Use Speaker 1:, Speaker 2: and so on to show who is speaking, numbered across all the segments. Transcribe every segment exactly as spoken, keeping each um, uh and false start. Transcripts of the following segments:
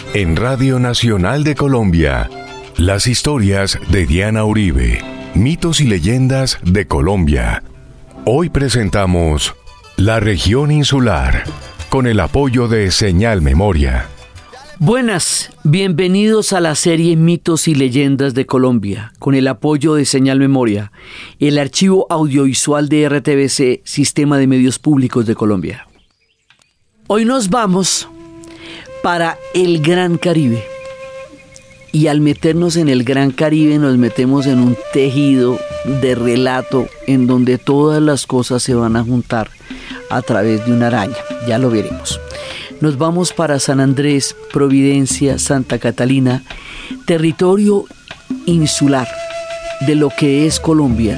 Speaker 1: En Radio Nacional de Colombia, las historias de Diana Uribe, mitos y leyendas de Colombia. Hoy presentamos La Región Insular, con el apoyo de Señal Memoria.
Speaker 2: Buenas, bienvenidos a la serie Mitos y Leyendas de Colombia, con el apoyo de Señal Memoria, el archivo audiovisual de R T V C, Sistema de Medios Públicos de Colombia. Hoy nos vamos para el Gran Caribe. Y al meternos en el Gran Caribe nos metemos en un tejido de relato en donde todas las cosas se van a juntar a través de una araña. Ya lo veremos. Nos vamos para San Andrés, Providencia, Santa Catalina, territorio insular de lo que es Colombia.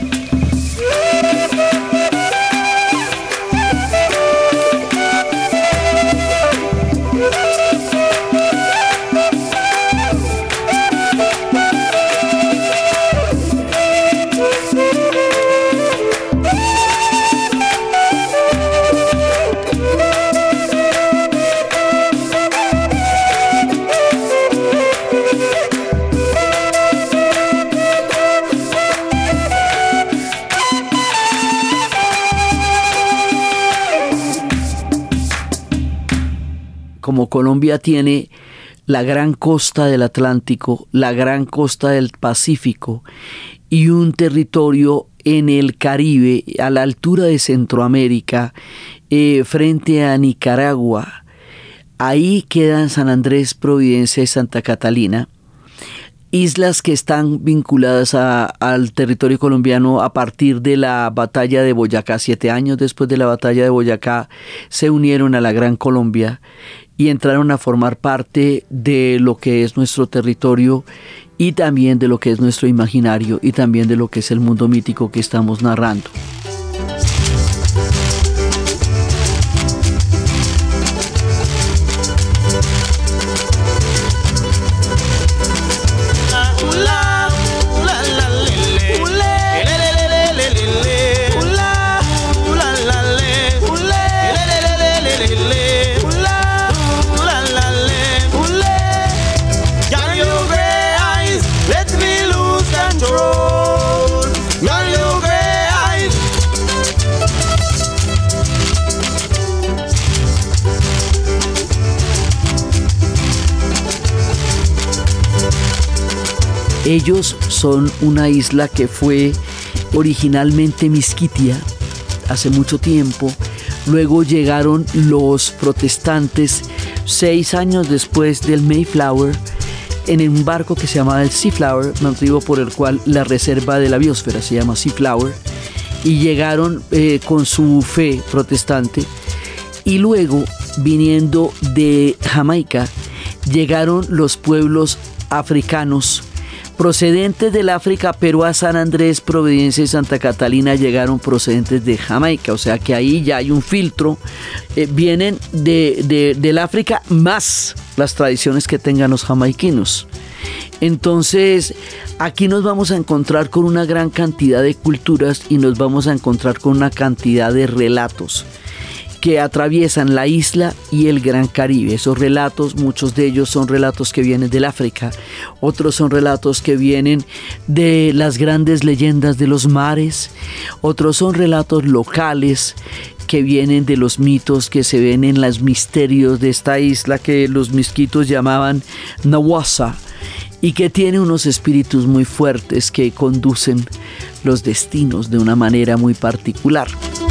Speaker 2: Como Colombia tiene la gran costa del Atlántico, la gran costa del Pacífico y un territorio en el Caribe, a la altura de Centroamérica, eh, frente a Nicaragua, ahí quedan San Andrés, Providencia y Santa Catalina, islas que están vinculadas a, al territorio colombiano a partir de la batalla de Boyacá. Siete años después de la batalla de Boyacá se unieron a la Gran Colombia y entraron a formar parte de lo que es nuestro territorio y también de lo que es nuestro imaginario y también de lo que es el mundo mítico que estamos narrando. Ellos son una isla que fue originalmente Misquitia hace mucho tiempo. Luego llegaron los protestantes seis años después del Mayflower en un barco que se llamaba el Seaflower, motivo por el cual la reserva de la biosfera se llama Seaflower, y llegaron eh, con su fe protestante. Y luego, viniendo de Jamaica, llegaron los pueblos africanos procedentes del África, pero a San Andrés, Providencia y Santa Catalina llegaron procedentes de Jamaica, o sea que ahí ya hay un filtro, eh, vienen de, de, del África más las tradiciones que tengan los jamaiquinos. Entonces aquí nos vamos a encontrar con una gran cantidad de culturas y nos vamos a encontrar con una cantidad de relatos que atraviesan la isla y el Gran Caribe. Esos relatos, muchos de ellos son relatos que vienen del África, otros son relatos que vienen de las grandes leyendas de los mares, otros son relatos locales que vienen de los mitos que se ven en los misterios de esta isla que los misquitos llamaban Nawasa, y que tiene unos espíritus muy fuertes que conducen los destinos de una manera muy particular.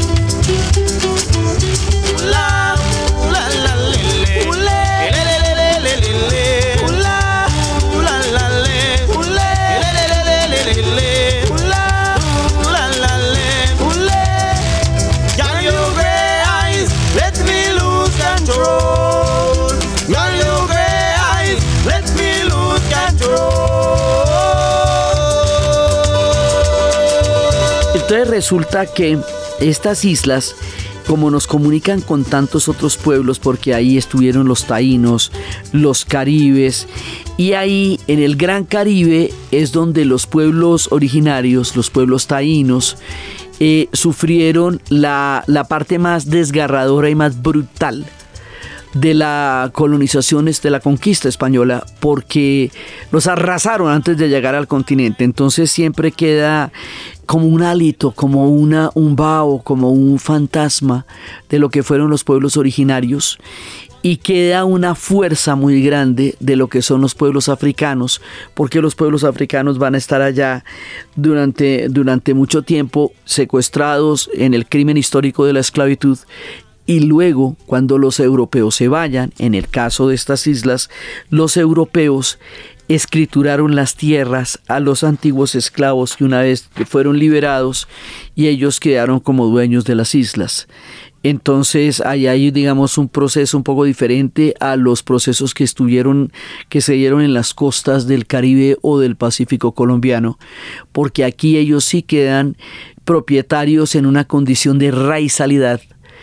Speaker 2: Entonces resulta que estas islas, como nos comunican con tantos otros pueblos, porque ahí estuvieron los taínos, los caribes, y ahí en el Gran Caribe es donde los pueblos originarios, los pueblos taínos, eh, sufrieron la, la parte más desgarradora y más brutal de la colonización, de la conquista española, porque los arrasaron antes de llegar al continente. Entonces siempre queda como un hálito, como una, un vaho, como un fantasma de lo que fueron los pueblos originarios. Y queda una fuerza muy grande de lo que son los pueblos africanos, porque los pueblos africanos van a estar allá durante, durante mucho tiempo secuestrados en el crimen histórico de la esclavitud. Y luego, cuando los europeos se vayan, en el caso de estas islas, los europeos escrituraron las tierras a los antiguos esclavos que una vez fueron liberados y ellos quedaron como dueños de las islas. Entonces ahí hay, digamos, un proceso un poco diferente a los procesos que estuvieron, que se dieron en las costas del Caribe o del Pacífico colombiano, porque aquí ellos sí quedan propietarios en una condición de raizalidad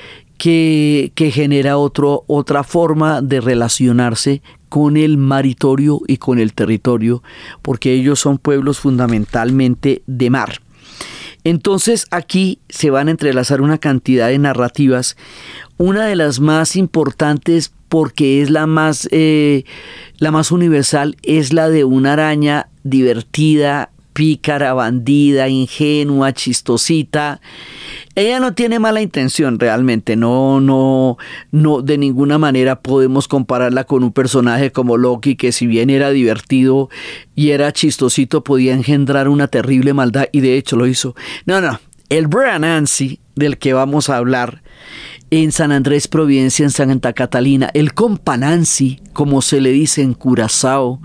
Speaker 2: que, que genera otro, otra forma de relacionarse con el maritorio y con el territorio, porque ellos son pueblos fundamentalmente de mar. Entonces aquí se van a entrelazar una cantidad de narrativas, una de las más importantes porque es la más, eh, la más universal, es la de una araña divertida, pícara, bandida, ingenua, chistosita. Ella no tiene mala intención realmente, no, no, no, de ninguna manera podemos compararla con un personaje como Loki, que si bien era divertido y era chistosito, podía engendrar una terrible maldad, y de hecho lo hizo. No, no, el Braanansi del que vamos a hablar en San Andrés, Providencia, en Santa Catalina, el Companansi, como se le dice en Curazao,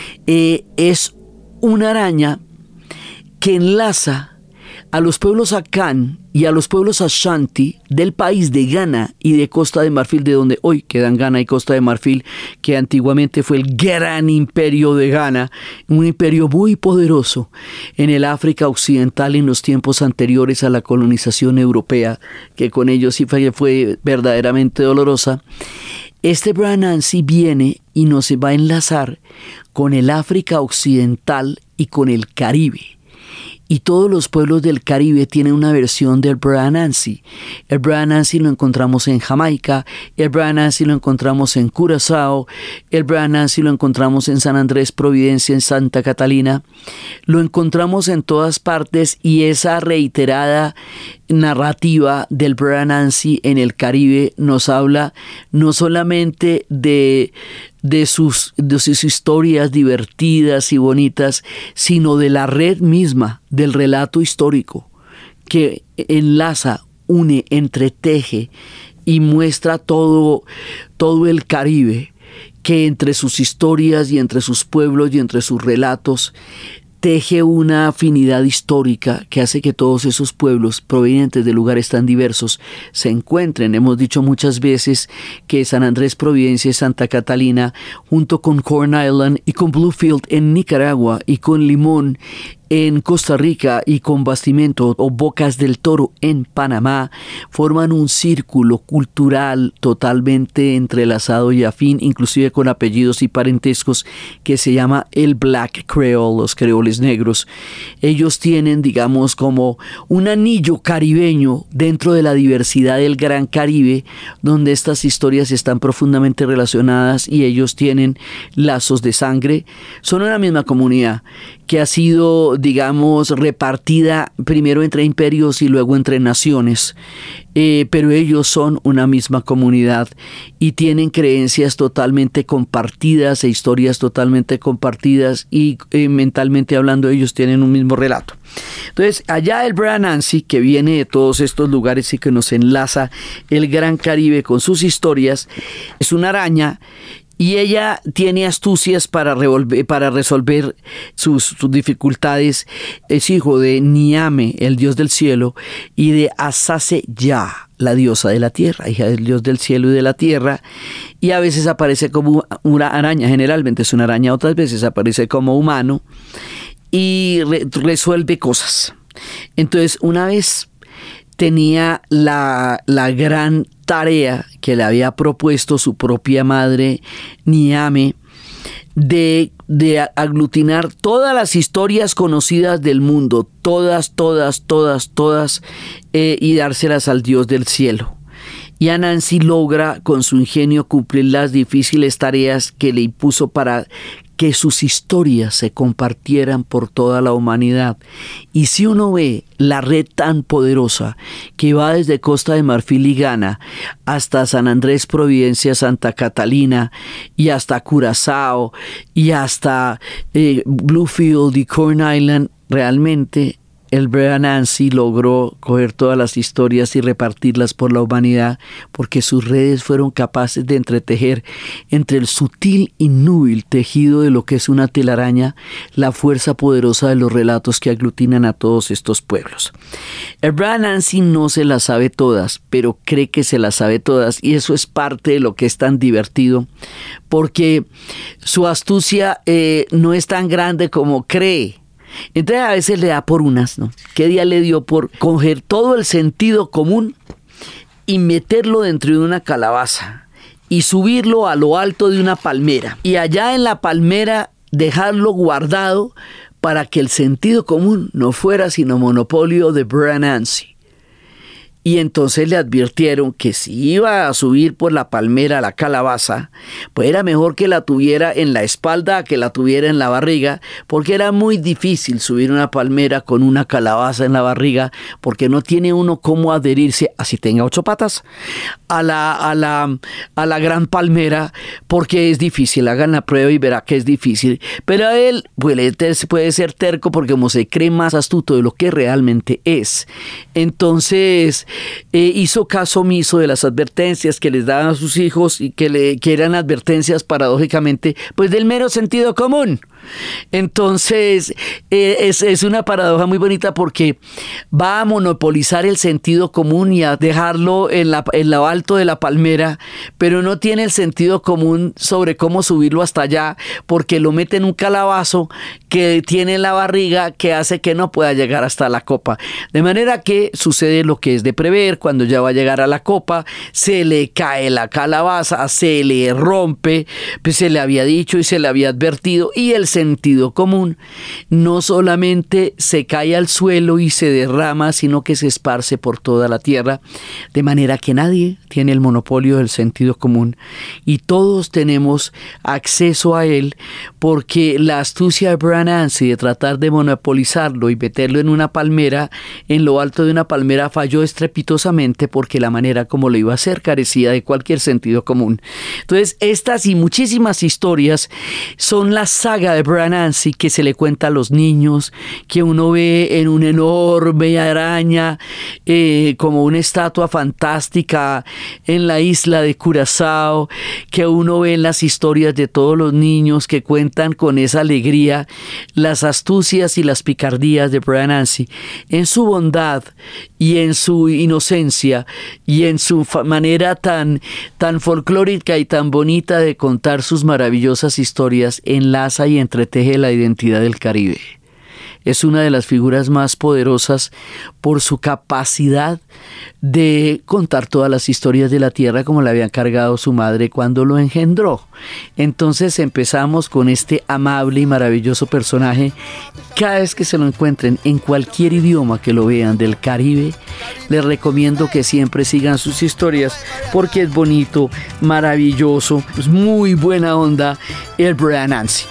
Speaker 2: eh, es una araña que enlaza a los pueblos Akan y a los pueblos Ashanti del país de Ghana y de Costa de Marfil, de donde hoy quedan Ghana y Costa de Marfil, que antiguamente fue el gran imperio de Ghana, un imperio muy poderoso en el África Occidental en los tiempos anteriores a la colonización europea, que con ellos sí fue, fue verdaderamente dolorosa. Este Braanansi viene y nos va a enlazar con el África Occidental y con el Caribe. Y todos los pueblos del Caribe tienen una versión del Braanansi. El Braanansi lo encontramos en Jamaica, el Braanansi lo encontramos en Curazao, el Braanansi lo encontramos en San Andrés, Providencia, en Santa Catalina. Lo encontramos en todas partes, y esa reiterada narrativa del Braanansi en el Caribe nos habla no solamente de De sus, de sus historias divertidas y bonitas, sino de la red misma del relato histórico que enlaza, une, entreteje y muestra todo, todo el Caribe, que entre sus historias y entre sus pueblos y entre sus relatos teje una afinidad histórica que hace que todos esos pueblos provenientes de lugares tan diversos se encuentren. Hemos dicho muchas veces que San Andrés, Providencia y Santa Catalina, junto con Corn Island y con Bluefield en Nicaragua y con Limón en Costa Rica y con Bastimento o Bocas del Toro en Panamá, forman un círculo cultural totalmente entrelazado y afín, inclusive con apellidos y parentescos, que se llama el Black Creole, los creoles negros. Ellos tienen, digamos, como un anillo caribeño dentro de la diversidad del Gran Caribe, donde estas historias están profundamente relacionadas y ellos tienen lazos de sangre. Son una misma comunidad que ha sido, digamos, repartida primero entre imperios y luego entre naciones, eh, pero ellos son una misma comunidad y tienen creencias totalmente compartidas e historias totalmente compartidas, y eh, mentalmente hablando ellos tienen un mismo relato. Entonces, allá el Braanansi, que viene de todos estos lugares y que nos enlaza el Gran Caribe con sus historias, es una araña. Y ella tiene astucias para, revolver, para resolver sus, sus dificultades. Es hijo de Niame, el dios del cielo, y de Asase Ya, la diosa de la tierra, hija del dios del cielo y de la tierra. Y a veces aparece como una araña, generalmente es una araña, otras veces aparece como humano y re, resuelve cosas. Entonces, una vez tenía la, la gran tarea que le había propuesto su propia madre Niame de, de aglutinar todas las historias conocidas del mundo, todas, todas, todas, todas, eh, y dárselas al Dios del cielo. y Anansi logra con su ingenio cumplir las difíciles tareas que le impuso para que sus historias se compartieran por toda la humanidad. Y si uno ve la red tan poderosa que va desde Costa de Marfil y Ghana hasta San Andrés, Providencia, Santa Catalina y hasta Curazao y hasta eh, Bluefield y Corn Island, realmente el Brer Anansi logró coger todas las historias y repartirlas por la humanidad, porque sus redes fueron capaces de entretejer entre el sutil y núbil tejido de lo que es una telaraña la fuerza poderosa de los relatos que aglutinan a todos estos pueblos. El Brer Anansi no se las sabe todas, pero cree que se las sabe todas, y eso es parte de lo que es tan divertido, porque su astucia eh, no es tan grande como cree. Entonces a veces le da por unas, ¿no? ¿Qué día le dio por coger todo el sentido común y meterlo dentro de una calabaza y subirlo a lo alto de una palmera? Y allá en la palmera dejarlo guardado para que el sentido común no fuera sino monopolio de Brer Anansi. Y entonces le advirtieron que si iba a subir por la palmera a la calabaza, pues era mejor que la tuviera en la espalda que la tuviera en la barriga, porque era muy difícil subir una palmera con una calabaza en la barriga, porque no tiene uno cómo adherirse, así tenga ocho patas, a la, a la, a la gran palmera, porque es difícil. Hagan la prueba y verá que es difícil. Pero a él pues, puede ser terco, porque como se cree más astuto de lo que realmente es, entonces Eh, hizo caso omiso de las advertencias que les daban a sus hijos y que, le, que eran advertencias paradójicamente pues del mero sentido común. Entonces eh, es, es una paradoja muy bonita, porque va a monopolizar el sentido común y a dejarlo en, la, en lo alto de la palmera, pero no tiene el sentido común sobre cómo subirlo hasta allá, porque lo mete en un calabazo que tiene en la barriga que hace que no pueda llegar hasta la copa. De manera que sucede lo que es de prever: cuando ya va a llegar a la copa, se le cae la calabaza, se le rompe, pues se le había dicho y se le había advertido, y el sentido común no solamente se cae al suelo y se derrama, sino que se esparce por toda la tierra, de manera que nadie tiene el monopolio del sentido común y todos tenemos acceso a él, porque la astucia de Brer Anansi de tratar de monopolizarlo y meterlo en una palmera, en lo alto de una palmera, falló estrepitosamente, porque la manera como lo iba a hacer carecía de cualquier sentido común. Entonces estas y muchísimas historias son la saga de Brer Anansi que se le cuenta a los niños, que uno ve en una enorme araña, eh, como una estatua fantástica en la isla de Curazao, que uno ve en las historias de todos los niños que cuentan con esa alegría las astucias y las picardías de Brer Anansi, en su bondad y en su inocencia y en su manera tan, tan folclórica y tan bonita de contar sus maravillosas historias. Enlaza y entreteje la identidad del Caribe. Es una de las figuras más poderosas por su capacidad de contar todas las historias de la tierra como le había encargado su madre cuando lo engendró. Entonces empezamos con este amable y maravilloso personaje. Cada vez que se lo encuentren en cualquier idioma que lo vean del Caribe, les recomiendo que siempre sigan sus historias, porque es bonito, maravilloso, es muy buena onda el Brer Anansi.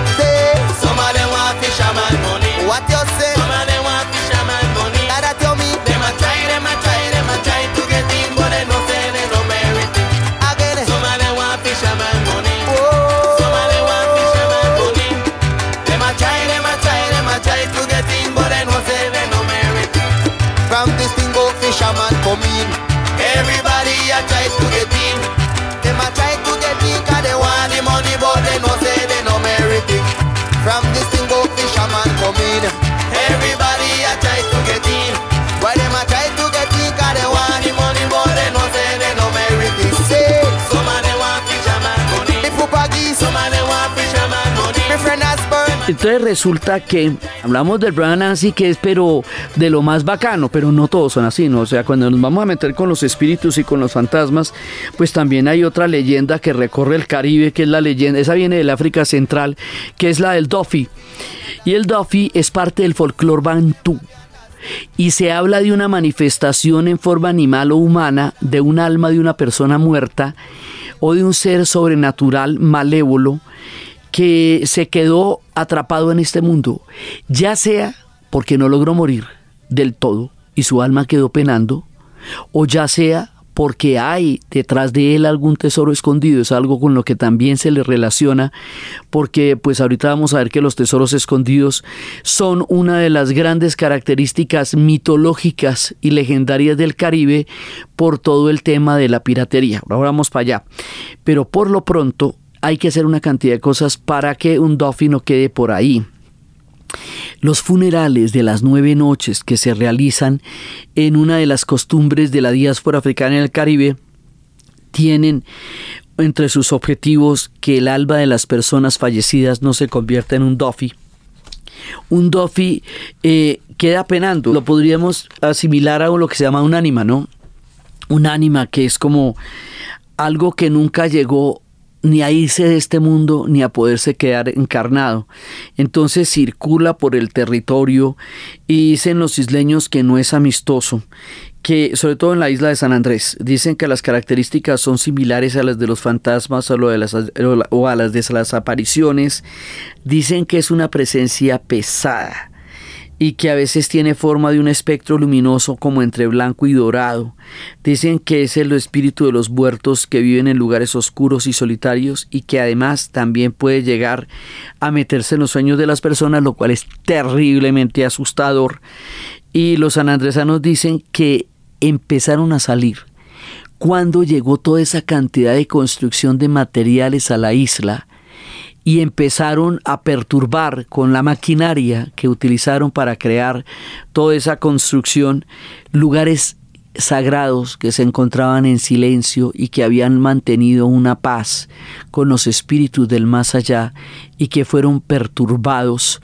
Speaker 3: What you say? Some of them want fisherman money. That you mean? Them a try, them a try, them a try to get in, but they no say they no merit it. Again, some of them want fisherman money. Whoa. Some of them want fisherman money. Them a try, them a try, them a try to get in, but they no say they no merit it. From this thing go fisherman come in. Everybody a try to get in. Them a try to get in 'cause they want the money, but they no say they no merit it. From this thing go fisherman come in. Everybody a try to get in. Why them a try to get in? 'Cause they want the money, but they no say they no merit it. Say, some of them want fisherman money. The Fupagi, some of them want fisherman money. My friend has burned.
Speaker 2: Entonces resulta que hablamos del Brer Anansi, que es pero de lo más bacano, pero no todos son así, ¿no? O sea, cuando nos vamos a meter con los espíritus y con los fantasmas, pues también hay otra leyenda que recorre el Caribe, que es la leyenda, esa viene del África Central, que es la del Dofi. Y el Dofi es parte del folclore bantú. y se habla de una manifestación en forma animal o humana de un alma de una persona muerta o de un ser sobrenatural malévolo que se quedó atrapado en este mundo, ya sea porque no logró morir del todo y su alma quedó penando, o ya sea porque hay detrás de él algún tesoro escondido. Es algo con lo que también se le relaciona, porque pues ahorita vamos a ver que los tesoros escondidos son una de las grandes características mitológicas y legendarias del Caribe por todo el tema de la piratería. Ahora vamos para allá, pero por lo pronto hay que hacer una cantidad de cosas para que un Duffy no quede por ahí. Los funerales de las nueve noches que se realizan en una de las costumbres de la diáspora africana en el Caribe tienen entre sus objetivos que el alma de las personas fallecidas no se convierta en un Duffy. Un Duffy eh, queda penando. Lo podríamos asimilar a lo que se llama un ánima, ¿no? Un ánima que es como algo que nunca llegó ni a irse de este mundo, ni a poderse quedar encarnado. Entonces circula por el territorio y dicen los isleños que no es amistoso, que sobre todo en la isla de San Andrés, dicen que las características son similares a las de los fantasmas o, lo de las, o a las de las apariciones. Dicen que es una presencia pesada y que a veces tiene forma de un espectro luminoso como entre blanco y dorado. Dicen que es el espíritu de los muertos que viven en lugares oscuros y solitarios y que además también puede llegar a meterse en los sueños de las personas, lo cual es terriblemente asustador. Y los sanandresanos dicen que empezaron a salir cuando llegó toda esa cantidad de construcción de materiales a la isla, y empezaron a perturbar con la maquinaria que utilizaron para crear toda esa construcción lugares sagrados que se encontraban en silencio y que habían mantenido una paz con los espíritus del más allá y que fueron perturbados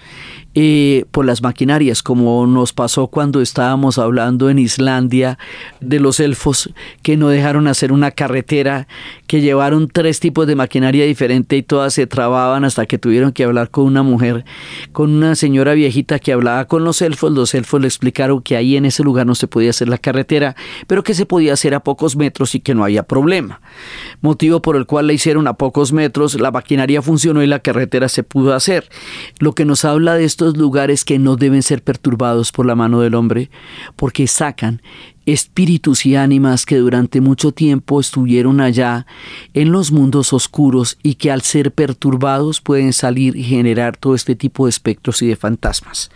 Speaker 2: eh, por las maquinarias, como nos pasó cuando estábamos hablando en Islandia de los elfos que no dejaron hacer una carretera, que llevaron tres tipos de maquinaria diferente y todas se trababan hasta que tuvieron que hablar con una mujer, con una señora viejita que hablaba con los elfos. Los elfos le explicaron que ahí en ese lugar no se podía hacer la carretera, pero que se podía hacer a pocos metros y que no había problema, motivo por el cual la hicieron a pocos metros, la maquinaria funcionó y la carretera se pudo hacer. Lo que nos habla de estos lugares que no deben ser perturbados por la mano del hombre, porque sacan espíritus y ánimas que durante mucho tiempo estuvieron allá en los mundos oscuros y que al ser perturbados pueden salir y generar todo este tipo de espectros y de fantasmas.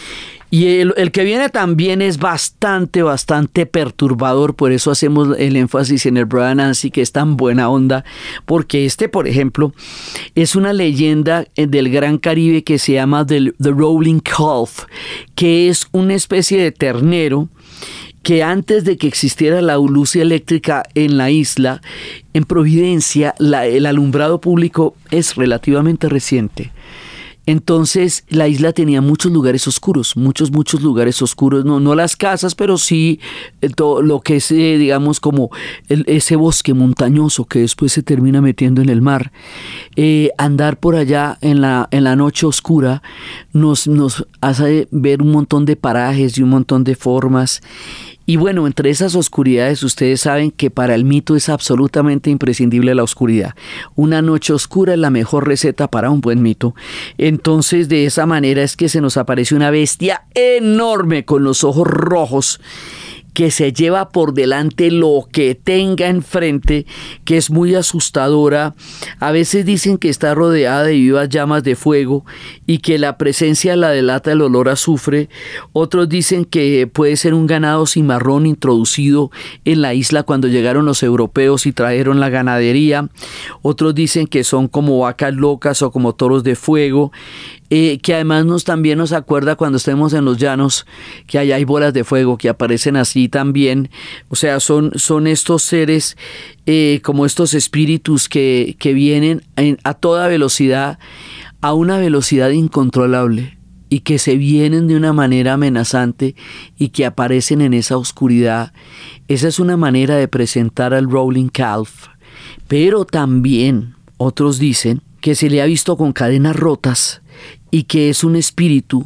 Speaker 2: Y el, el que viene también es bastante, bastante perturbador, por eso hacemos el énfasis en el Brother Nancy, que es tan buena onda, porque este, por ejemplo, es una leyenda del Gran Caribe que se llama The, The Rolling Calf, que es una especie de ternero que antes de que existiera la luz eléctrica en la isla, en Providencia, la, el alumbrado público es relativamente reciente. Entonces la isla tenía muchos lugares oscuros, muchos, muchos lugares oscuros, no, no las casas, pero sí todo lo que es, eh, digamos, como el, ese bosque montañoso que después se termina metiendo en el mar. Eh, andar por allá en la, en la noche oscura nos, nos hace ver un montón de parajes y un montón de formas. Y bueno, entre esas oscuridades ustedes saben que para el mito es absolutamente imprescindible la oscuridad. Una noche oscura es la mejor receta para un buen mito. Entonces de esa manera es que se nos aparece una bestia enorme con los ojos rojos que se lleva por delante lo que tenga enfrente, que es muy asustadora. A veces dicen que está rodeada de vivas llamas de fuego y que la presencia la delata el olor a azufre. Otros dicen que puede ser un ganado cimarrón introducido en la isla cuando llegaron los europeos y trajeron la ganadería. Otros dicen que son como vacas locas o como toros de fuego. Eh, que además nos también nos acuerda cuando estemos en los llanos que allá hay bolas de fuego que aparecen así también. O sea, son, son estos seres eh, como estos espíritus que, que vienen en, a toda velocidad, a una velocidad incontrolable, y que se vienen de una manera amenazante y que aparecen en esa oscuridad. Esa es una manera de presentar al Rolling Calf. Pero también otros dicen que se le ha visto con cadenas rotas y que es un espíritu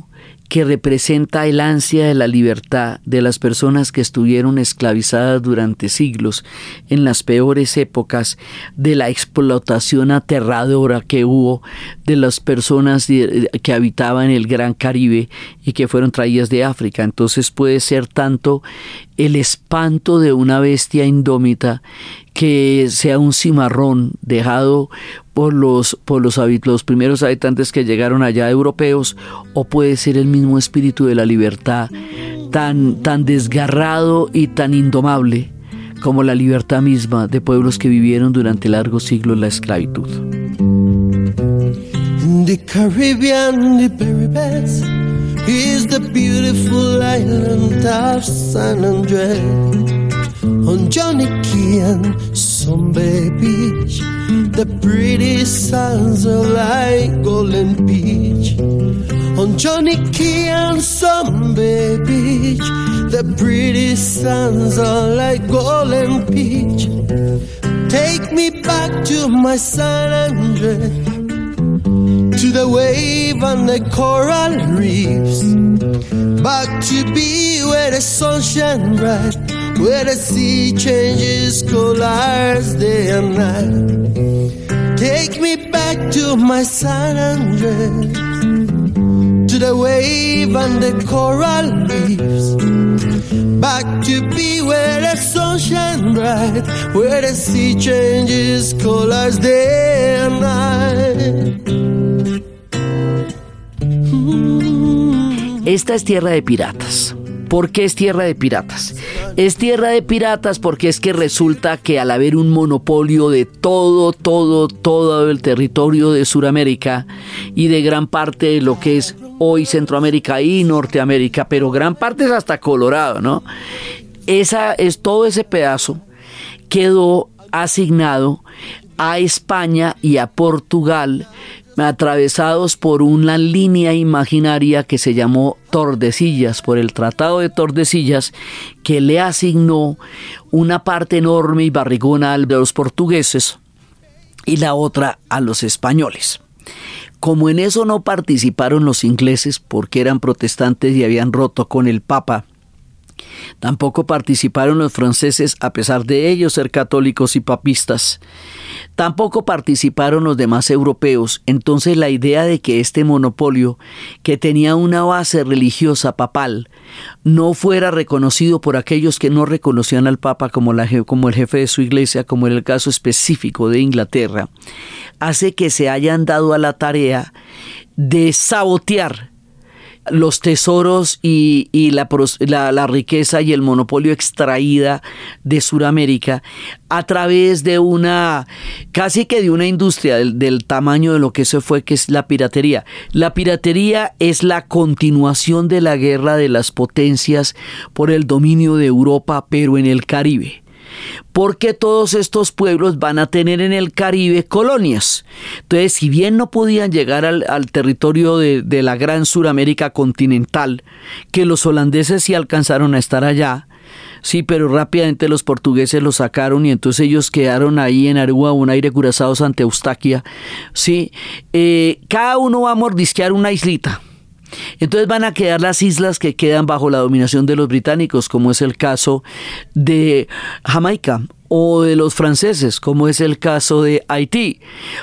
Speaker 2: que representa el ansia de la libertad de las personas que estuvieron esclavizadas durante siglos en las peores épocas de la explotación aterradora que hubo de las personas que habitaban el Gran Caribe y que fueron traídas de África. Entonces puede ser tanto el espanto de una bestia indómita que sea un cimarrón dejado por los, por los, los primeros habitantes que llegaron allá europeos, o puede ser el mismo espíritu de la libertad tan, tan desgarrado y tan indomable como la libertad misma de pueblos que vivieron durante largos siglos la esclavitud.
Speaker 3: The Caribbean, the very best, is the beautiful island of San Andrés. On Johnny Key and Sunday Beach, the pretty sands are like golden beach. On Johnny Key and Sunday Beach, the pretty sands are like golden beach. Take me back to my San Andrés, to the wave and the coral reefs, back to be where the sun shines bright, where the sea changes colors day and night. Take me back to my San Andrés, to the wave and the coral reefs, back to be where the sun shines bright, where the sea changes colors day and night.
Speaker 2: Esta es tierra de piratas. ¿Por qué es tierra de piratas? Es tierra de piratas porque es que resulta que al haber un monopolio de todo, todo, todo el territorio de Sudamérica y de gran parte de lo que es hoy Centroamérica y Norteamérica, pero gran parte es hasta Colorado, ¿no? Esa es todo ese pedazo quedó asignado a España y a Portugal, atravesados por una línea imaginaria que se llamó Tordesillas, por el Tratado de Tordesillas, que le asignó una parte enorme y barrigona a los portugueses y la otra a los españoles. Como en eso no participaron los ingleses porque eran protestantes y habían roto con el Papa, tampoco participaron los franceses a pesar de ellos ser católicos y papistas. Tampoco participaron los demás europeos. Entonces la idea de que este monopolio, que tenía una base religiosa papal, no fuera reconocido por aquellos que no reconocían al Papa como, la, como el jefe de su iglesia, como en el caso específico de Inglaterra, hace que se hayan dado a la tarea de sabotear los tesoros y, y la, la, la riqueza y el monopolio extraída de Sudamérica a través de una, casi que de una industria del, del tamaño de lo que eso fue, que es la piratería. La piratería es la continuación de la guerra de las potencias por el dominio de Europa, pero en el Caribe. Porque todos estos pueblos van a tener en el Caribe colonias. Entonces, si bien no podían llegar al, al territorio de, de la gran Suramérica continental, que los holandeses sí alcanzaron a estar allá, sí, pero rápidamente los portugueses los sacaron y entonces ellos quedaron ahí en Aruba, un aire Curazao, Santa Eustaquia, sí, eh, cada uno va a mordisquear una islita. Entonces van a quedar las islas que quedan bajo la dominación de los británicos, como es el caso de Jamaica, o de los franceses, como es el caso de Haití,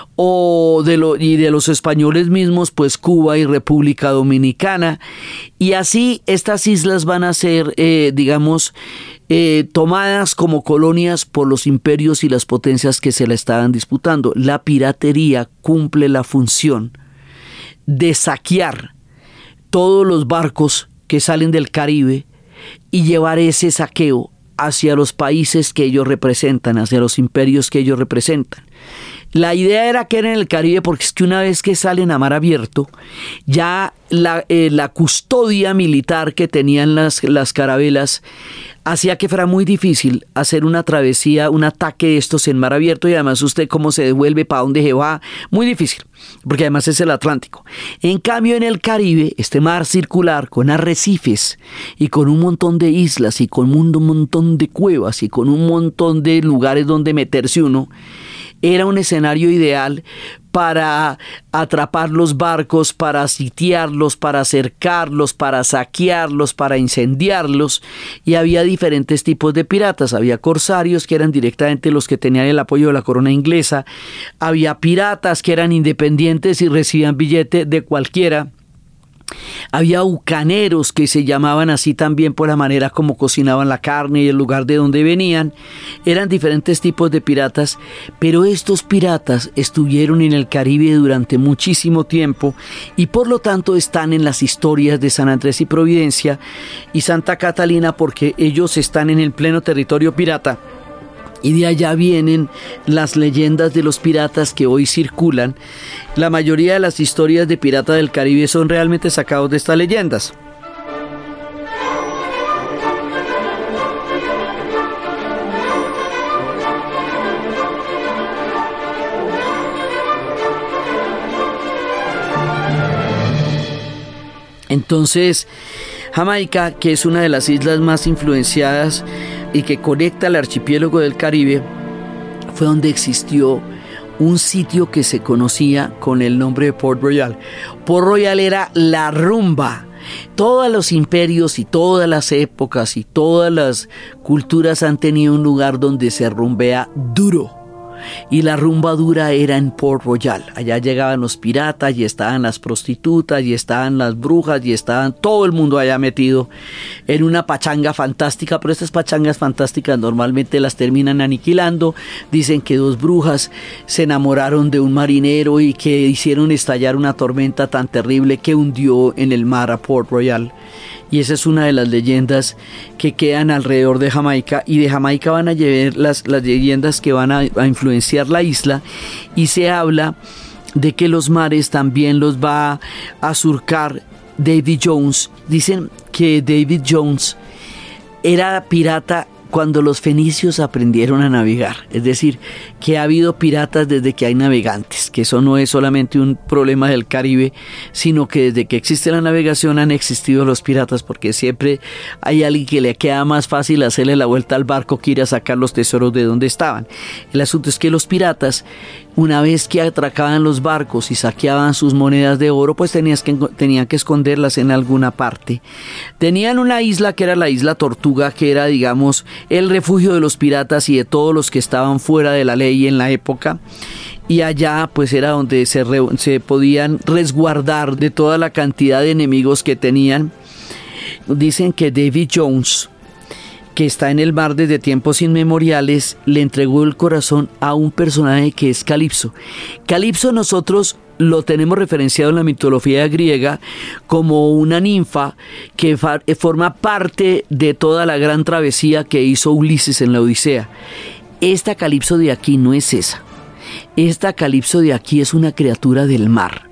Speaker 2: o de lo, y de los españoles mismos, pues Cuba y República Dominicana. Y así estas islas van a ser, eh, digamos, eh, tomadas como colonias por los imperios y las potencias que se la estaban disputando. La piratería cumple la función de saquear todos los barcos que salen del Caribe y llevar ese saqueo hacia los países que ellos representan, hacia los imperios que ellos representan. La idea era que era en el Caribe porque es que una vez que salen a mar abierto, ya la, eh, la custodia militar que tenían las, las carabelas hacía que fuera muy difícil hacer una travesía, un ataque de estos en mar abierto, y además usted cómo se devuelve, para dónde se va, muy difícil, porque además es el Atlántico. En cambio en el Caribe, este mar circular con arrecifes y con un montón de islas y con un montón de cuevas y con un montón de lugares donde meterse uno, era un escenario ideal para atrapar los barcos, para sitiarlos, para cercarlos, para saquearlos, para incendiarlos, y había diferentes tipos de piratas. Había corsarios, que eran directamente los que tenían el apoyo de la corona inglesa, había piratas que eran independientes y recibían billete de cualquiera. Había bucaneros, que se llamaban así también por la manera como cocinaban la carne y el lugar de donde venían. Eran diferentes tipos de piratas, pero estos piratas estuvieron en el Caribe durante muchísimo tiempo y por lo tanto están en las historias de San Andrés y Providencia y Santa Catalina, porque ellos están en el pleno territorio pirata. Y de allá vienen las leyendas de los piratas que hoy circulan. La mayoría de las historias de Pirata del Caribe son realmente sacados de estas leyendas. Entonces, Jamaica, que es una de las islas más influenciadas y que conecta al archipiélago del Caribe, fue donde existió un sitio que se conocía con el nombre de Port Royal. Port Royal era la rumba. Todos los imperios y todas las épocas y todas las culturas han tenido un lugar donde se rumbea duro. Y la rumba dura era en Port Royal. Allá llegaban los piratas y estaban las prostitutas y estaban las brujas y estaban todo el mundo allá metido en una pachanga fantástica, pero estas pachangas fantásticas normalmente las terminan aniquilando. Dicen que dos brujas se enamoraron de un marinero y que hicieron estallar una tormenta tan terrible que hundió en el mar a Port Royal. Y esa es una de las leyendas que quedan alrededor de Jamaica, y de Jamaica van a llevar las, las leyendas que van a, a influenciar la isla, y se habla de que los mares también los va a surcar David Jones. Dicen que David Jones era pirata cuando los fenicios aprendieron a navegar, es decir, que ha habido piratas desde que hay navegantes, que eso no es solamente un problema del Caribe, sino que desde que existe la navegación han existido los piratas, porque siempre hay alguien que le queda más fácil hacerle la vuelta al barco que ir a sacar los tesoros de donde estaban. El asunto es que los piratas, una vez que atracaban los barcos y saqueaban sus monedas de oro, pues tenías que, tenían que esconderlas en alguna parte. Tenían una isla que era la isla Tortuga, que era, digamos, el refugio de los piratas y de todos los que estaban fuera de la ley en la época, y allá pues era donde se, re, se podían resguardar de toda la cantidad de enemigos que tenían. Dicen que David Jones, que está en el mar desde tiempos inmemoriales, le entregó el corazón a un personaje que es Calipso. Calipso nosotros lo tenemos referenciado en la mitología griega como una ninfa que fa- forma parte de toda la gran travesía que hizo Ulises en la Odisea. Esta Calipso de aquí no es esa. Esta Calipso de aquí es una criatura del mar,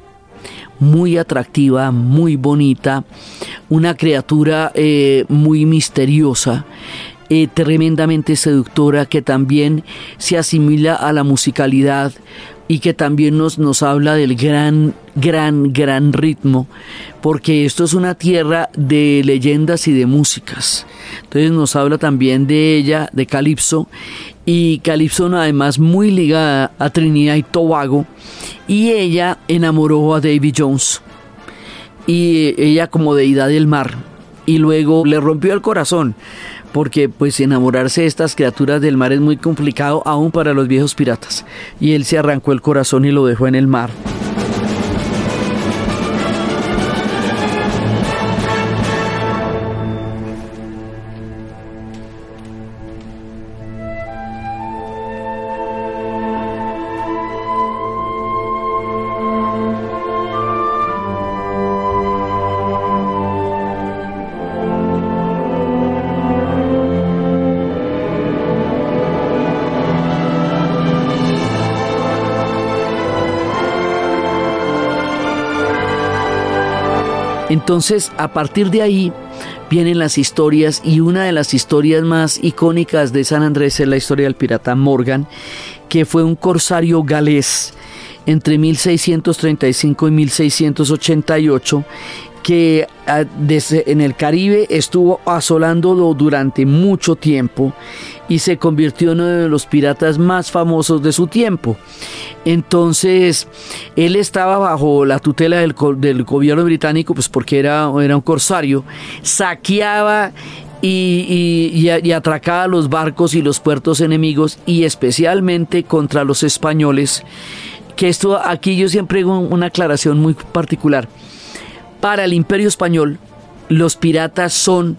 Speaker 2: muy atractiva, muy bonita, una criatura eh, muy misteriosa, eh, tremendamente seductora, que también se asimila a la musicalidad y que también nos, nos habla del gran, gran, gran ritmo, porque esto es una tierra de leyendas y de músicas. Entonces nos habla también de ella, de Calipso, y Calipso además muy ligada a Trinidad y Tobago, y ella enamoró a David Jones, y ella como deidad del mar, y luego le rompió el corazón, porque pues enamorarse de estas criaturas del mar es muy complicado aún para los viejos piratas, y él se arrancó el corazón y lo dejó en el mar. Entonces, a partir de ahí vienen las historias, y una de las historias más icónicas de San Andrés es la historia del pirata Morgan, que fue un corsario galés entre mil seiscientos treinta y cinco y mil seiscientos ochenta y ocho, que desde en el Caribe estuvo asolándolo durante mucho tiempo y se convirtió en uno de los piratas más famosos de su tiempo. Entonces, él estaba bajo la tutela del, del gobierno británico, pues porque era, era un corsario, saqueaba y, y, y atracaba los barcos y los puertos enemigos, y especialmente contra los españoles, que esto aquí yo siempre hago una aclaración muy particular. Para el Imperio Español, los piratas son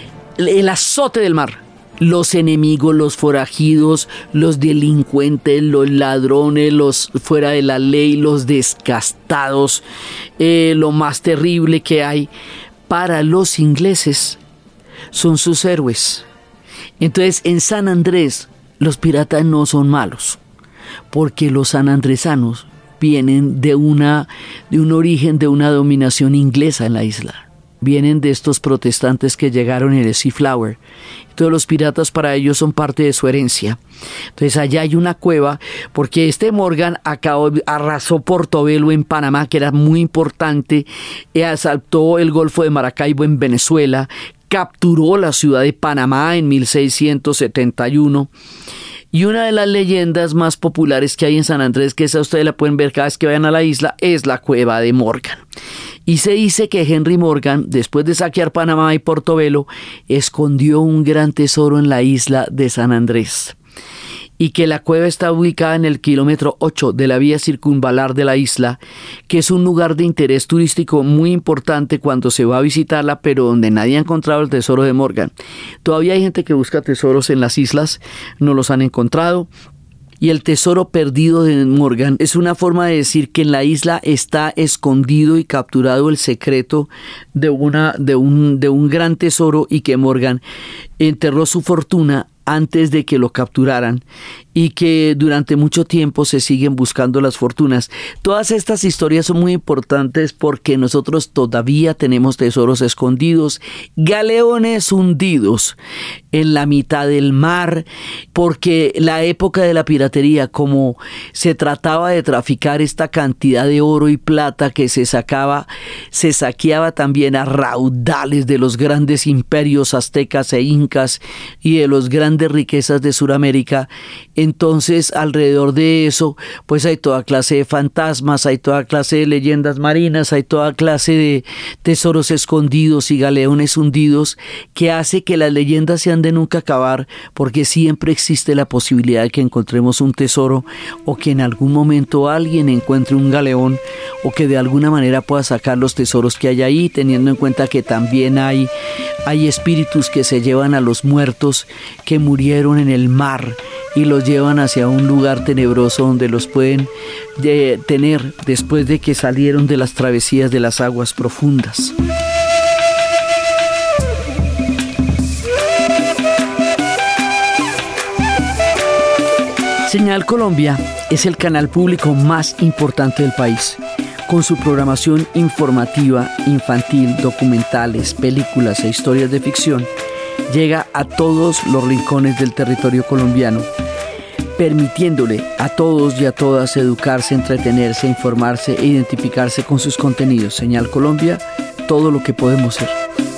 Speaker 2: el azote del mar. Los enemigos, los forajidos, los delincuentes, los ladrones, los fuera de la ley, los descastados, eh, lo más terrible que hay. Para los ingleses son sus héroes. Entonces, en San Andrés, los piratas no son malos, porque los sanandresanos vienen de una de un origen de una dominación inglesa en la isla. Vienen de estos protestantes que llegaron en el Seaflower. Todos los piratas para ellos son parte de su herencia. Entonces allá hay una cueva, porque este Morgan acabó, arrasó Portobelo en Panamá, que era muy importante, y asaltó el Golfo de Maracaibo en Venezuela, capturó la ciudad de Panamá en mil seiscientos setenta y uno. Y una de las leyendas más populares que hay en San Andrés, que esa ustedes la pueden ver cada vez que vayan a la isla, es la cueva de Morgan. Y se dice que Henry Morgan, después de saquear Panamá y Portobelo, escondió un gran tesoro en la isla de San Andrés. Y que la cueva está ubicada en el kilómetro ocho de la vía circunvalar de la isla, que es un lugar de interés turístico muy importante cuando se va a visitarla, pero donde nadie ha encontrado el tesoro de Morgan. Todavía hay gente que busca tesoros en las islas, no los han encontrado. Y el tesoro perdido de Morgan es una forma de decir que en la isla está escondido y capturado el secreto de, una, de, un, de un gran tesoro, y que Morgan enterró su fortuna antes de que lo capturaran, y que durante mucho tiempo se siguen buscando las fortunas. Todas estas historias son muy importantes porque nosotros todavía tenemos tesoros escondidos, galeones hundidos en la mitad del mar, porque la época de la piratería, como se trataba de traficar esta cantidad de oro y plata que se sacaba, se saqueaba también a raudales de los grandes imperios aztecas e incas y de los grandes riquezas de Sudamérica. Entonces, alrededor de eso, pues hay toda clase de fantasmas, hay toda clase de leyendas marinas, hay toda clase de tesoros escondidos y galeones hundidos, que hace que las leyendas sean de nunca acabar, porque siempre existe la posibilidad de que encontremos un tesoro, o que en algún momento alguien encuentre un galeón, o que de alguna manera pueda sacar los tesoros que hay ahí, teniendo en cuenta que también hay, hay espíritus que se llevan a los muertos que murieron en el mar y los llevan hacia un lugar tenebroso donde los pueden de, tener después de que salieron de las travesías de las aguas profundas. Señal Colombia es el canal público más importante del país, con su programación informativa, infantil, documentales, películas e historias de ficción. Llega a todos los rincones del territorio colombiano, permitiéndole a todos y a todas educarse, entretenerse, informarse e identificarse con sus contenidos. Señal Colombia, todo lo que podemos ser.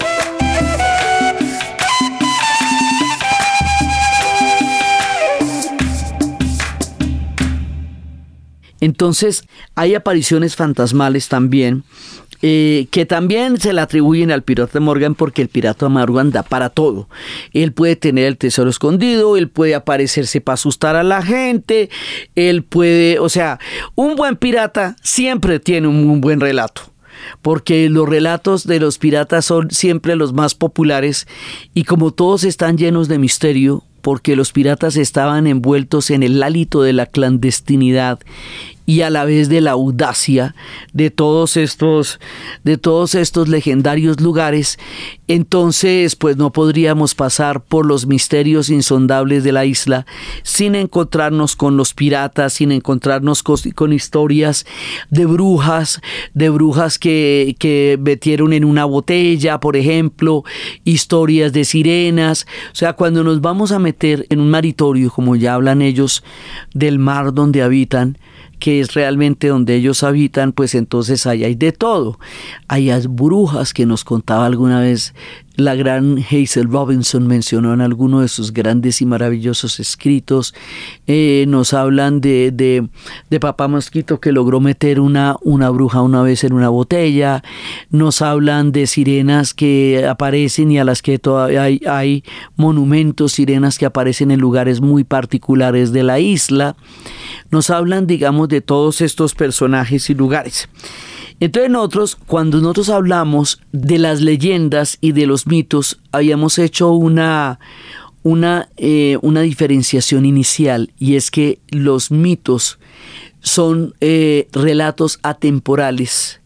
Speaker 2: Entonces, hay apariciones fantasmales también, eh, que también se le atribuyen al pirata Morgan, porque el pirata Morgan da para todo. Él puede tener el tesoro escondido, él puede aparecerse para asustar a la gente, él puede, o sea, un buen pirata siempre tiene un, un buen relato, porque los relatos de los piratas son siempre los más populares, y como todos están llenos de misterio, porque los piratas estaban envueltos en el hálito de la clandestinidad y a la vez de la audacia de todos estos, de todos estos legendarios lugares. Entonces, pues no podríamos pasar por los misterios insondables de la isla sin encontrarnos con los piratas, sin encontrarnos con, con historias de brujas, de brujas que, que metieron en una botella, por ejemplo, historias de sirenas. O sea, cuando nos vamos a meter en un maritorio, como ya hablan ellos, del mar donde habitan, que es realmente donde ellos habitan, pues entonces ahí hay de todo. Hay las brujas que nos contaba alguna vez la gran Hazel Robinson, mencionó en alguno de sus grandes y maravillosos escritos. Eh, nos hablan de, de, de Papá Mosquito, que logró meter una, una bruja una vez en una botella. Nos hablan de sirenas que aparecen y a las que todavía hay, hay monumentos, sirenas que aparecen en lugares muy particulares de la isla. Nos hablan, digamos, de todos estos personajes y lugares. Entonces nosotros, cuando nosotros hablamos de las leyendas y de los mitos, habíamos hecho una, una, eh, una diferenciación inicial, y es que los mitos son eh, relatos atemporales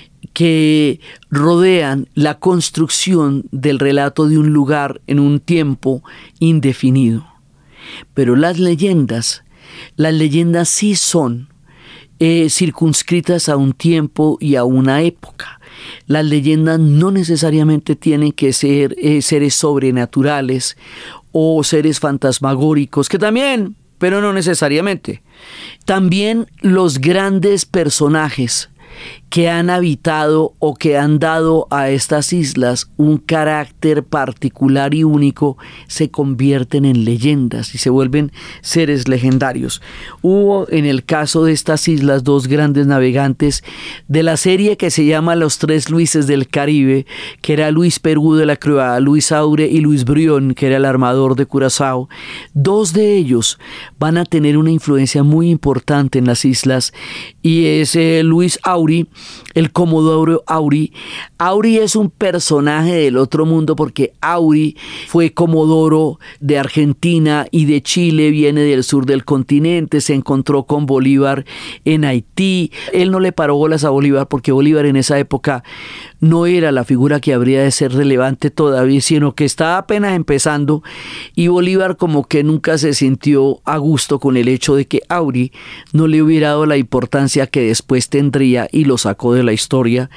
Speaker 2: que rodean la construcción del relato de un lugar en un tiempo indefinido. Pero las leyendas, las leyendas sí son Eh, circunscritas a un tiempo y a una época. Las leyendas no necesariamente tienen que ser eh, seres sobrenaturales o seres fantasmagóricos, que también, pero no necesariamente. También los grandes personajes que han habitado o que han dado a estas islas un carácter particular y único se convierten en leyendas y se vuelven seres legendarios. Hubo en el caso de estas islas dos grandes navegantes de la serie que se llama Los Tres Luises del Caribe, que era Luis Perú de la Croix, Luis Aure y Luis Brión, que era el armador de Curazao. Dos de ellos van a tener una influencia muy importante en las islas, y es eh, Luis Auri, el Comodoro Auri. Auri es un personaje del otro mundo porque Auri fue comodoro de Argentina y de Chile, viene del sur del continente, se encontró con Bolívar en Haití. Él no le paró bolas a Bolívar porque Bolívar en esa época no era la figura que habría de ser relevante todavía, sino que estaba apenas empezando, y Bolívar como que nunca se sintió a gusto con el hecho de que Auri no le hubiera dado la importancia que después tendría, y lo sacó de la historia.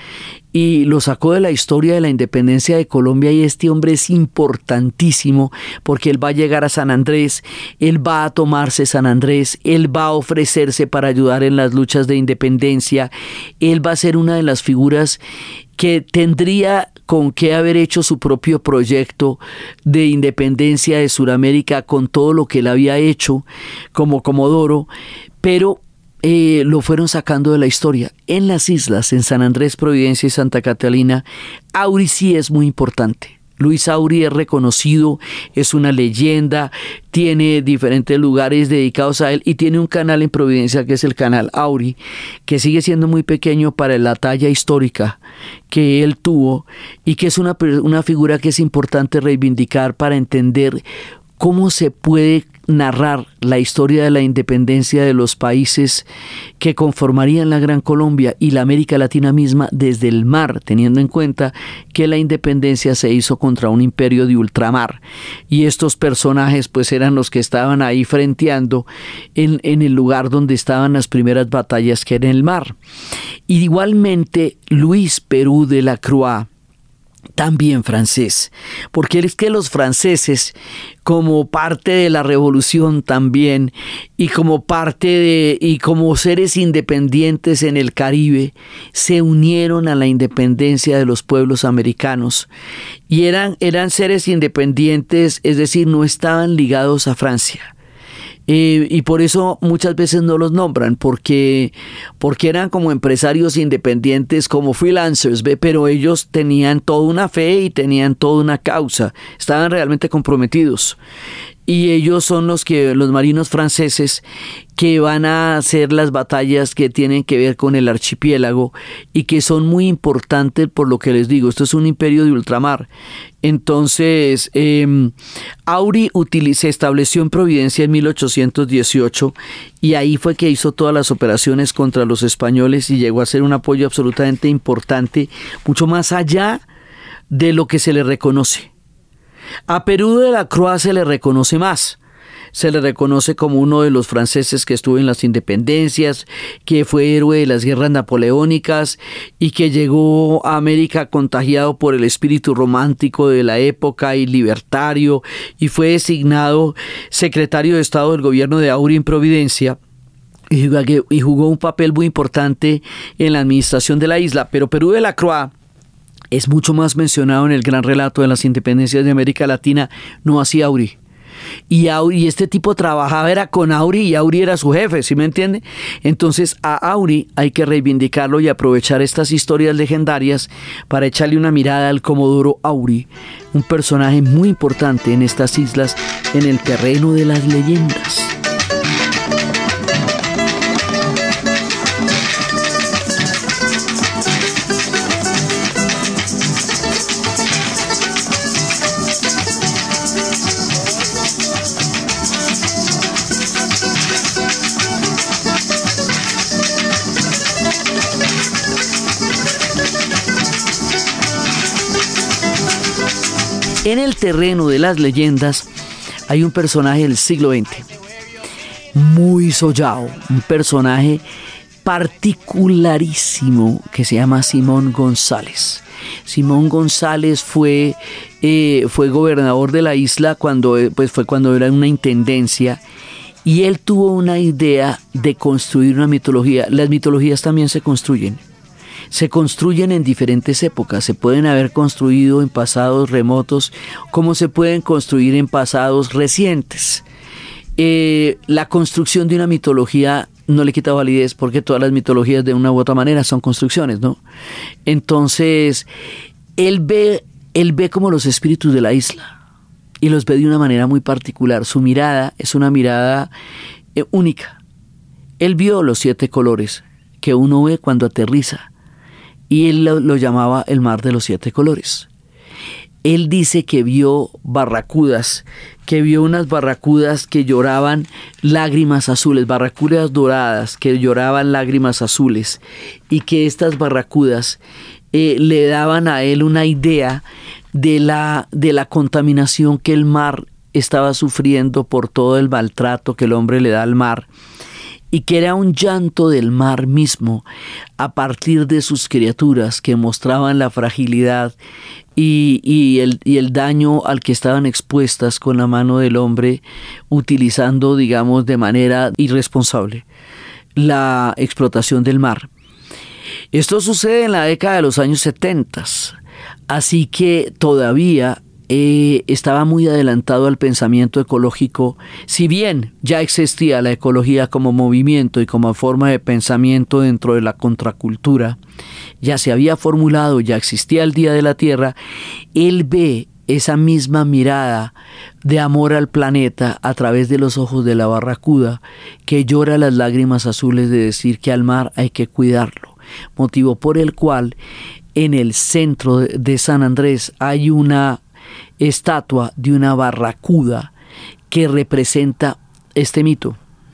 Speaker 2: Y lo sacó de la historia de la independencia de Colombia, y este hombre es importantísimo porque él va a llegar a San Andrés, él va a tomarse San Andrés, él va a ofrecerse para ayudar en las luchas de independencia, él va a ser una de las figuras que tendría con qué haber hecho su propio proyecto de independencia de Sudamérica con todo lo que él había hecho como comodoro, pero Eh, lo fueron sacando de la historia. En las islas, en San Andrés, Providencia y Santa Catalina, Auri sí es muy importante. Luis Auri es reconocido, es una leyenda, tiene diferentes lugares dedicados a él y tiene un canal en Providencia que es el canal Auri, que sigue siendo muy pequeño para la talla histórica que él tuvo, y que es una, una figura que es importante reivindicar para entender cómo se puede narrar la historia de la independencia de los países que conformarían la Gran Colombia y la América Latina misma desde el mar, teniendo en cuenta que la independencia se hizo contra un imperio de ultramar, y estos personajes pues eran los que estaban ahí frenteando en, en el lugar donde estaban las primeras batallas, que era en el mar. Y igualmente Luis Perú de la Croix, también francés, porque es que los franceses, como parte de la revolución también, y como parte de, y como seres independientes en el Caribe, se unieron a la independencia de los pueblos americanos, y eran, eran seres independientes, es decir, no estaban ligados a Francia. Eh, y por eso muchas veces no los nombran, porque, porque eran como empresarios independientes, como freelancers, ¿ve? Pero ellos tenían toda una fe y tenían toda una causa, estaban realmente comprometidos. Y ellos son los que los marinos franceses que van a hacer las batallas que tienen que ver con el archipiélago y que son muy importantes por lo que les digo. Esto es un imperio de ultramar. Entonces, eh, Auri se estableció en Providencia en mil ochocientos dieciocho y ahí fue que hizo todas las operaciones contra los españoles y llegó a ser un apoyo absolutamente importante, mucho más allá de lo que se le reconoce. A Perú de la Croix se le reconoce más. Se le reconoce como uno de los franceses que estuvo en las independencias, que fue héroe de las guerras napoleónicas y que llegó a América contagiado por el espíritu romántico de la época y libertario, y fue designado secretario de Estado del gobierno de Auri en Providencia. y jugó, y jugó un papel muy importante en la administración de la isla. Pero Perú de la Croix es mucho más mencionado en el gran relato de las independencias de América Latina, no así Auri. Y, Auri, y este tipo trabajaba era con Auri y Auri era su jefe, ¿sí me entiende? Entonces a Auri hay que reivindicarlo y aprovechar estas historias legendarias para echarle una mirada al Comodoro Auri, un personaje muy importante en estas islas, en el terreno de las leyendas. En el terreno de las leyendas hay un personaje del siglo veinte, muy sollado, un personaje particularísimo que se llama Simón González. Simón González fue, eh, fue gobernador de la isla cuando, pues fue cuando era una intendencia, y él tuvo una idea de construir una mitología. Las mitologías también se construyen. Se construyen en diferentes épocas, se pueden haber construido en pasados remotos, como se pueden construir en pasados recientes. Eh, la construcción de una mitología no le quita validez, porque todas las mitologías de una u otra manera son construcciones, ¿no? Entonces, él ve, él ve como los espíritus de la isla, y los ve de una manera muy particular. Su mirada es una mirada eh, única. Él vio los siete colores que uno ve cuando aterriza, y él lo, lo llamaba el mar de los siete colores. Él dice que vio barracudas, que vio unas barracudas que lloraban lágrimas azules, barracudas doradas que lloraban lágrimas azules, y que estas barracudas eh, le daban a él una idea de la, de la contaminación que el mar estaba sufriendo por todo el maltrato que el hombre le da al mar, y que era un llanto del mar mismo a partir de sus criaturas que mostraban la fragilidad y, y, el, y el daño al que estaban expuestas con la mano del hombre, utilizando, digamos, de manera irresponsable la explotación del mar. Esto sucede en la década de los años setenta, así que todavía Eh, estaba muy adelantado al pensamiento ecológico. Si bien ya existía la ecología como movimiento y como forma de pensamiento dentro de la contracultura, ya se había formulado, ya existía el Día de la Tierra, él ve esa misma mirada de amor al planeta a través de los ojos de la barracuda, que llora las lágrimas azules de decir que al mar hay que cuidarlo, motivo por el cual en el centro de San Andrés hay una estatua de una barracuda que representa este mito.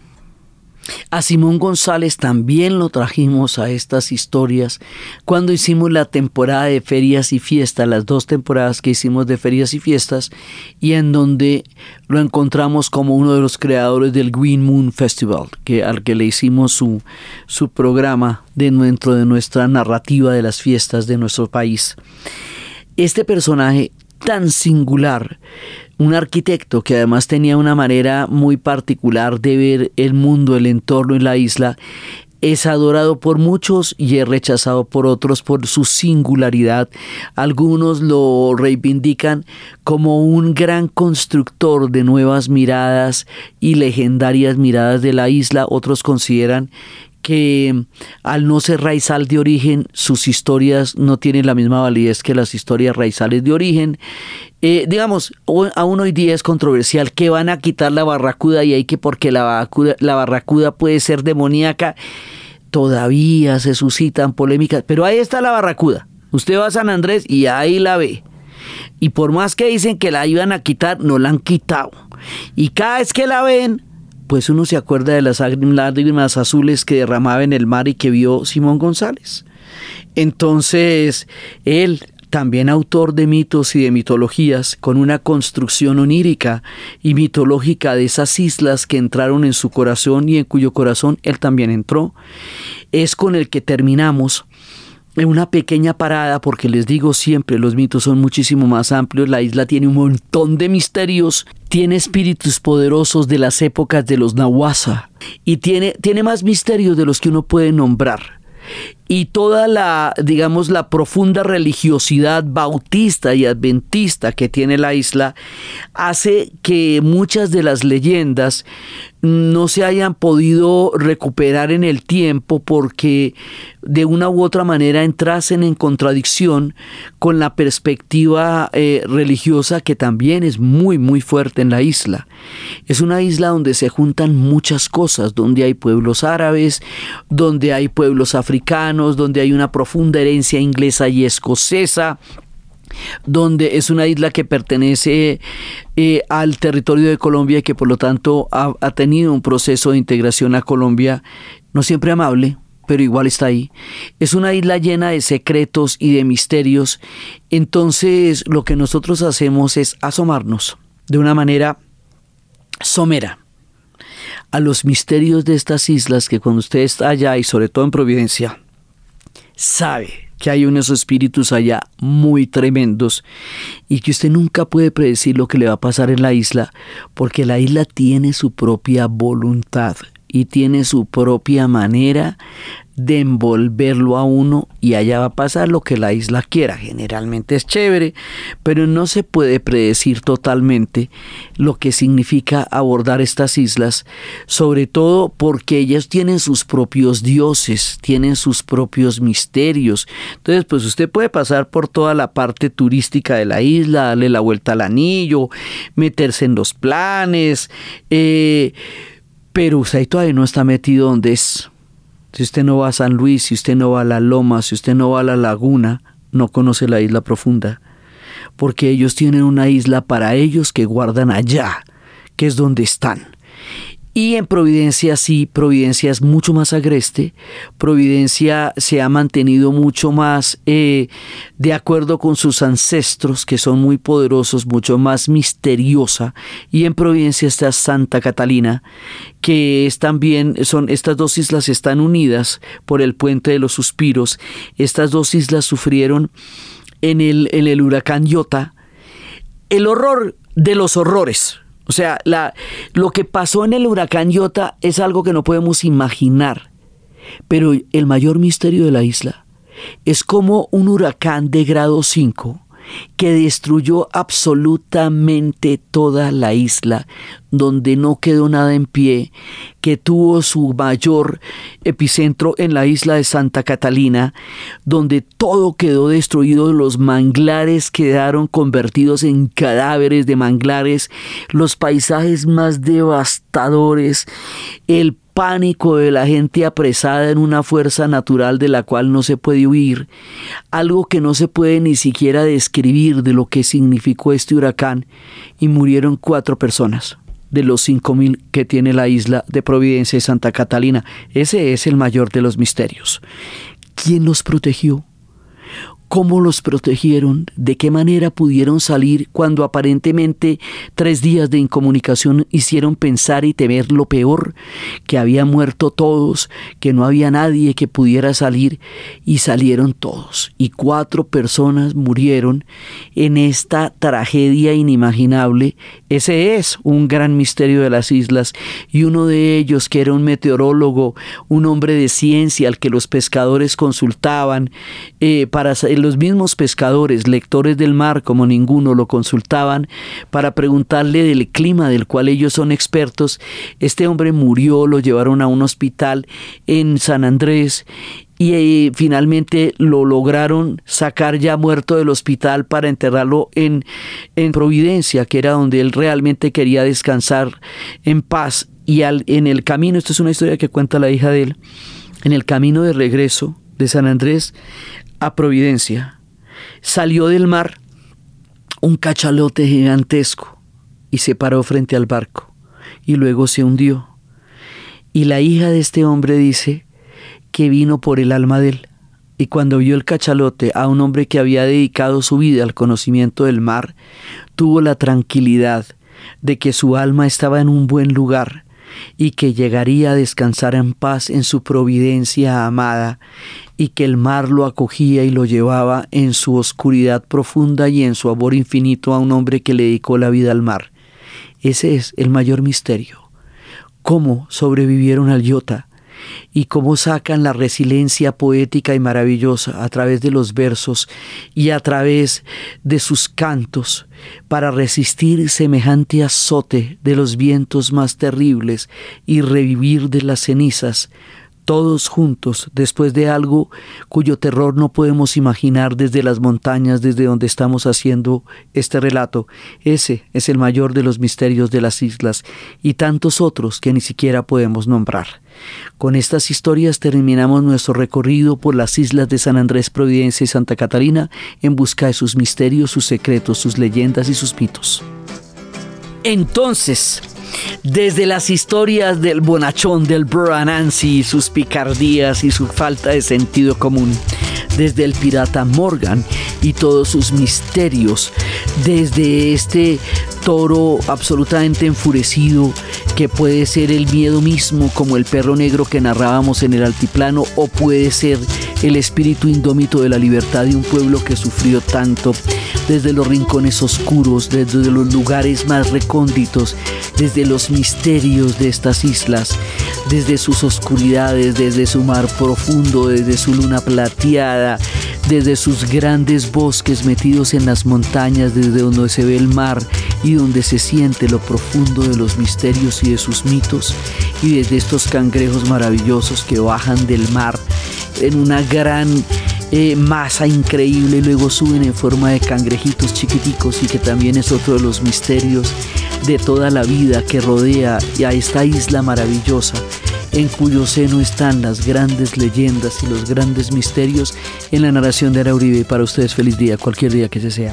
Speaker 2: A Simón González también lo trajimos a estas historias cuando hicimos la temporada de ferias y fiestas, las dos temporadas que hicimos de ferias y fiestas, y en donde lo encontramos como uno de los creadores del Green Moon Festival, que, al que le hicimos su, su programa de, dentro de nuestra narrativa de las fiestas de nuestro país. Este personaje tan singular, un arquitecto que además tenía una manera muy particular de ver el mundo, el entorno en la isla, es adorado por muchos y es rechazado por otros por su singularidad. Algunos lo reivindican como un gran constructor de nuevas miradas y legendarias miradas de la isla. Otros consideran que al no ser raizal de origen, sus historias no tienen la misma validez que las historias raizales de origen. Eh, digamos, aún hoy día es controversial que van a quitar la barracuda y hay que porque la barracuda, la barracuda puede ser demoníaca. Todavía se suscitan polémicas, pero ahí está la barracuda. Usted va a San Andrés y ahí la ve. Y por más que dicen que la iban a quitar, no la han quitado. Y cada vez que la ven, pues uno se acuerda de las lágrimas azules que derramaba en el mar y que vio Simón González. Entonces, él, también autor de mitos y de mitologías, con una construcción onírica y mitológica de esas islas que entraron en su corazón y en cuyo corazón él también entró, es con el que terminamos en una pequeña parada, porque les digo siempre, los mitos son muchísimo más amplios, la isla tiene un montón de misterios, tiene espíritus poderosos de las épocas de los Nahuasa, y tiene, tiene más misterios de los que uno puede nombrar. Y toda la, digamos, la profunda religiosidad bautista y adventista que tiene la isla hace que muchas de las leyendas no se hayan podido recuperar en el tiempo porque de una u otra manera entrasen en contradicción con la perspectiva eh, religiosa que también es muy muy fuerte en la isla. Es una isla donde se juntan muchas cosas, donde hay pueblos árabes, donde hay pueblos africanos, donde hay una profunda herencia inglesa y escocesa, donde es una isla que pertenece eh, al territorio de Colombia y que por lo tanto ha, ha tenido un proceso de integración a Colombia, no siempre amable, pero igual está ahí. Es una isla llena de secretos y de misterios. Entonces lo que nosotros hacemos es asomarnos de una manera somera a los misterios de estas islas, que cuando usted está allá y sobre todo en Providencia sabe que hay unos espíritus allá muy tremendos y que usted nunca puede predecir lo que le va a pasar en la isla, porque la isla tiene su propia voluntad y tiene su propia manera de envolverlo a uno, y allá va a pasar lo que la isla quiera. Generalmente es chévere, pero no se puede predecir totalmente lo que significa abordar estas islas, sobre todo porque ellas tienen sus propios dioses, tienen sus propios misterios. Entonces, pues usted puede pasar por toda la parte turística de la isla, darle la vuelta al anillo, meterse en los planes, eh, pero usted todavía no está metido donde es. Si usted no va a San Luis, si usted no va a la Loma, si usted no va a la Laguna, no conoce la isla profunda, porque ellos tienen una isla para ellos que guardan allá, que es donde están. Y en Providencia sí, Providencia es mucho más agreste. Providencia se ha mantenido mucho más eh, de acuerdo con sus ancestros, que son muy poderosos, mucho más misteriosa. Y en Providencia está Santa Catalina, que es también, son, estas dos islas están unidas por el Puente de los Suspiros. Estas dos islas sufrieron en el, en el huracán Iota el horror de los horrores. O sea, la, lo que pasó en el huracán Iota es algo que no podemos imaginar. Pero el mayor misterio de la isla es cómo un huracán de grado cinco que destruyó absolutamente toda la isla, donde no quedó nada en pie, que tuvo su mayor epicentro en la isla de Santa Catalina, donde todo quedó destruido, los manglares quedaron convertidos en cadáveres de manglares, los paisajes más devastadores, el pánico de la gente apresada en una fuerza natural de la cual no se puede huir, algo que no se puede ni siquiera describir de lo que significó este huracán, y murieron cuatro personas de los cinco mil que tiene la isla de Providencia y Santa Catalina. Ese es el mayor de los misterios. ¿Quién los protegió? ¿Cómo los protegieron? ¿De qué manera pudieron salir cuando aparentemente tres días de incomunicación hicieron pensar y temer lo peor? Que habían muerto todos, que no había nadie que pudiera salir, y salieron todos. Y cuatro personas murieron en esta tragedia inimaginable. Ese es un gran misterio de las islas, y uno de ellos, que era un meteorólogo, un hombre de ciencia al que los pescadores consultaban eh, para los mismos pescadores, lectores del mar como ninguno, lo consultaban para preguntarle del clima del cual ellos son expertos. Este hombre murió, lo llevaron a un hospital en San Andrés y eh, finalmente lo lograron sacar ya muerto del hospital para enterrarlo en, en Providencia, que era donde él realmente quería descansar en paz. Y al, en el camino, esto es una historia que cuenta la hija de él, en el camino de regreso de San Andrés a Providencia, salió del mar un cachalote gigantesco y se paró frente al barco y luego se hundió. Y la hija de este hombre dice que vino por el alma de él, y cuando vio el cachalote, a un hombre que había dedicado su vida al conocimiento del mar, tuvo la tranquilidad de que su alma estaba en un buen lugar, y que llegaría a descansar en paz en su providencia amada, y que el mar lo acogía y lo llevaba en su oscuridad profunda y en su amor infinito a un hombre que le dedicó la vida al mar. Ese es el mayor misterio. ¿Cómo sobrevivieron al Iota? Y cómo sacan la resiliencia poética y maravillosa a través de los versos y a través de sus cantos para resistir semejante azote de los vientos más terribles y revivir de las cenizas, todos juntos, después de algo cuyo terror no podemos imaginar desde las montañas, desde donde estamos haciendo este relato. Ese es el mayor de los misterios de las islas y tantos otros que ni siquiera podemos nombrar. Con estas historias terminamos nuestro recorrido por las islas de San Andrés, Providencia y Santa Catalina en busca de sus misterios, sus secretos, sus leyendas y sus mitos. Entonces, desde las historias del bonachón, del Burro Anansi y sus picardías y su falta de sentido común, desde el pirata Morgan y todos sus misterios, desde este toro absolutamente enfurecido que puede ser el miedo mismo, como el perro negro que narrábamos en el altiplano, o puede ser el espíritu indómito de la libertad de un pueblo que sufrió tanto, desde los rincones oscuros, desde los lugares más recónditos, desde los misterios de estas islas, desde sus oscuridades, desde su mar profundo, desde su luna plateada, desde sus grandes bosques metidos en las montañas, desde donde se ve el mar y donde se siente lo profundo de los misterios y de sus mitos, y desde estos cangrejos maravillosos que bajan del mar en una gran eh, masa increíble y luego suben en forma de cangrejitos chiquiticos, y que también es otro de los misterios de toda la vida que rodea a esta isla maravillosa, en cuyo seno están las grandes leyendas y los grandes misterios, en la narración de Diana Uribe. Para ustedes, feliz día, cualquier día que se sea.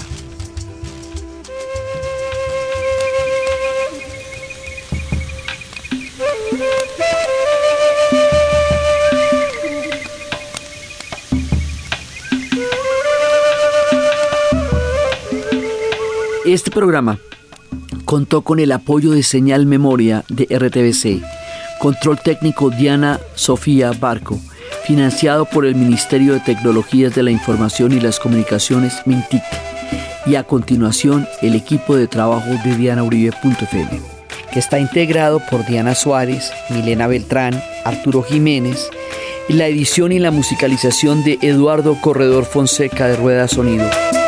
Speaker 2: Este programa contó con el apoyo de Señal Memoria de R T V C, control técnico Diana Sofía Barco, financiado por el Ministerio de Tecnologías de la Información y las Comunicaciones, MINTIC, y a continuación el equipo de trabajo de diana uribe punto f m, que está integrado por Diana Suárez, Milena Beltrán, Arturo Jiménez, y la edición y la musicalización de Eduardo Corredor Fonseca de Rueda Sonido.